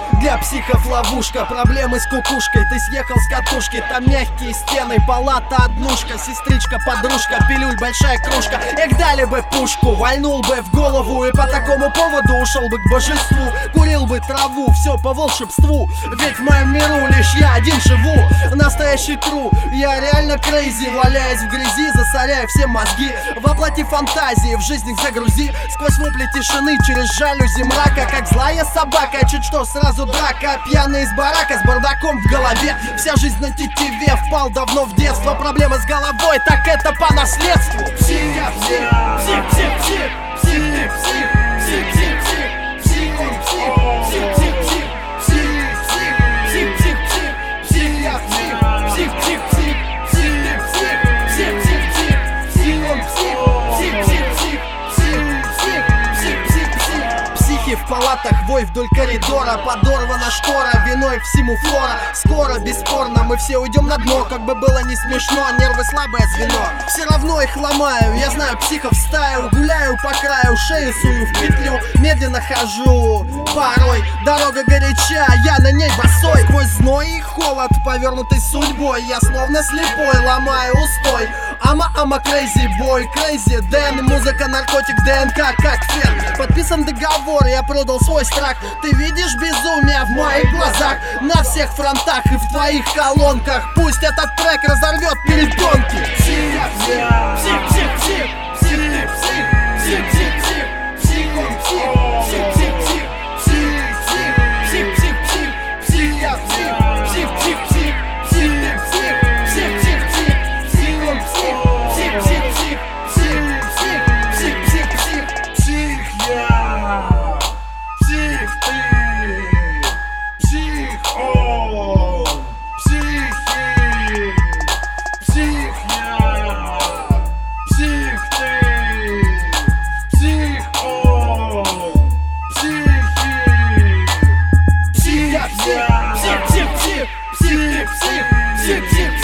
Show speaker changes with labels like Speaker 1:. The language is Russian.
Speaker 1: Для психов ловушка, проблемы с кукушкой. Ты съехал с катушки, там мягкие стены, палата однушка, сестричка, подружка, пилюль, большая кружка. Эх, дали бы пушку, вальнул бы в голову, и по такому поводу ушел бы к божеству. Курил бы траву, все по волшебству, ведь в моем миру лишь я один живу. Настоящий тру, я реально крейзи, валяясь в грязи, засоряя все мозги. Воплоти фантазии, в жизнь их загрузи, сквозь вопли тишины, через жалюзи мрака. Как злая собака, чуть что сразу драка. Пьяный из барака, с бардаком в голове. Вся жизнь на тетиве, впал давно в детство. Проблемы с головой, так это по наследству. Псих, псих, псих, псих, псих, псих, псих, псих, псих, псих, псих, он псих, псих, псих, псих, псих, псих, псих, псих, псих, я псих, псих, псих, псих, псих, ты псих, псих, псих, псих, он псих, псих, псих, псих, псих, псих, псих, псих. Психи в палатах, вой вдоль коридора, подорвана штора, виной всему флора. Скоро, бесспорно, мы все уйдем на дно. Как бы было не смешно, нервы слабое звено. Все равно их ломаю, я знаю психов стаю. Гуляю по краю, шею сую в петлю. Медленно хожу, порой дорога горяча, я на ней босой. Сквозь зной и холод, повернутый судьбой, я словно слепой, ломаю устой. Ама крейзи бой, крейзи Дэн. Музыка, наркотик, ДНК, как фен. Подписан договор, я продал свой страх. Ты видишь безумие в моих глазах, на всех фронтах и в твоих колонках. Пусть этот трек разорвет перепонки. Псих, псих, псих, псих, псих, псих, псих, псих, псих, псих, псих, он псих, псих, псих, псих, псих, псих, псих, псих, псих, я псих, псих, псих, псих, псих, ты псих, псих, псих, псих, псих, он псих, псих, псих, псих, псих, псих, псих, псих, псих, я, псих, ты, псих, он, психи, псих, я, псих, ты, псих, он, психи, псих, я, псих, псих, псих, псих, псих, псих, псих, псих.